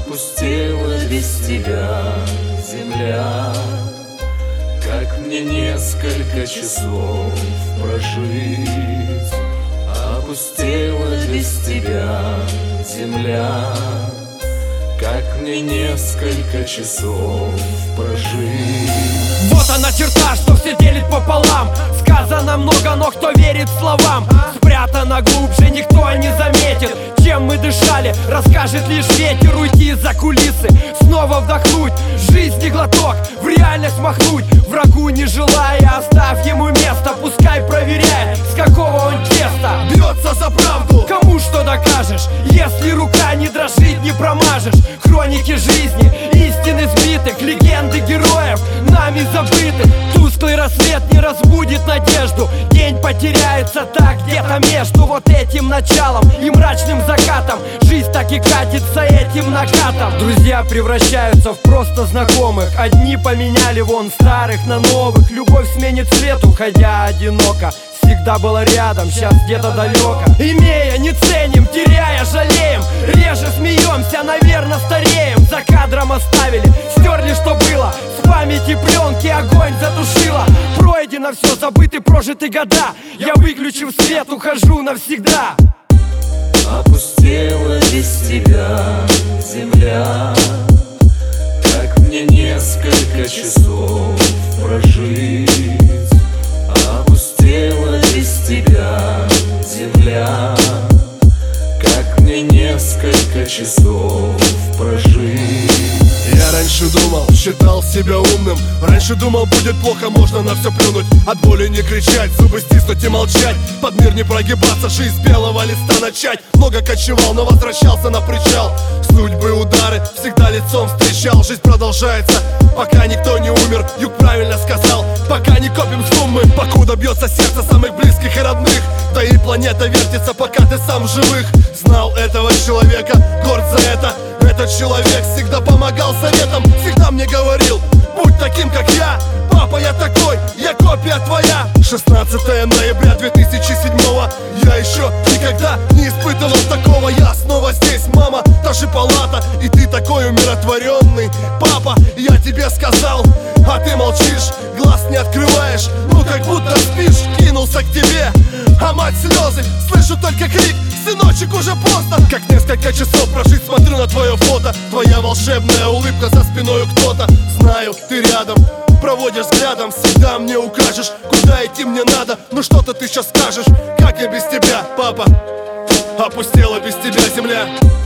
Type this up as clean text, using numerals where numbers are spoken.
Опустела без тебя земля. Как мне несколько часов прожить? Опустела без тебя земля. Как мне несколько часов прожить? Вот она черта, что все делит пополам. Сказано много, но кто верит словам? Спрятано глубже, никто не заметит. Чем мы дышали, расскажет лишь ветер. Уйти за кулисы, снова вдохнуть жизни глоток, в реальность махнуть. Врагу не желая, оставь ему место. Пускай проверяет, с какого он теста. Бьется за правду. Кому что докажешь, если рука не дрожит, не промажешь. Хроники жизни, истины сбитых, легенды героев нами забыты. Тусклый рассвет не разбудит надежду. День потеряется так где-то между вот этим началом и мрачным закатом. Жизнь так и катится этим накатом. Друзья превращаются в просто знакомых. Одни поменяли вон старых на новых. Любовь сменит цвет, уходя одиноко. Всегда была рядом, сейчас где-то далеко. Имея, не ценим, теряя, жалеем. Реже смеемся, наверное, стареем. За кадром оставили, стерли, что было. С памяти пленки огонь затушила. Пройдено все, забыты прожиты года. Я, выключив свет, ухожу навсегда. Опустела без тебя земля. Как мне несколько часов прожить? Опустела без тебя земля. Как мне несколько часов прожить? Я раньше думал, считал себя умным. Раньше думал, будет плохо, можно на все плюнуть. От боли не кричать, зубы стиснуть и молчать. Под мир не прогибаться, жизнь с белого листа начать. Много кочевал, но возвращался на причал. Судьбы удары всегда лицом встречал. Жизнь продолжается, пока никто не умер. Юг правильно сказал, пока не копим суммы. Покуда бьется сердце самых близких и родных. Да и планета вертится, пока ты сам в живых. Знал этого человека, горд за это. Этот человек всегда помогал советом. Всегда мне говорил, будь таким, как я. Папа, я такой, я копия твоя. 16 ноября 2007-го. Я еще никогда не испытывал такого. Я снова здесь, мама, та же палата. И ты такой умиротворенный. Папа, я тебе сказал, а ты молчишь, глаз не открываешь. Ну как будто спишь, кинулся к тебе. А мать слезы, слышу только крик. Сыночек, уже поздно. Как несколько часов прожить, смотрю на твое фото. Твоя волшебная улыбка, за спиною кто-то. Знаю, ты рядом, проводишь взглядом. Всегда мне укажешь, куда идти мне надо. Ну что-то ты сейчас скажешь, как я без тебя, папа? Опустела без тебя земля.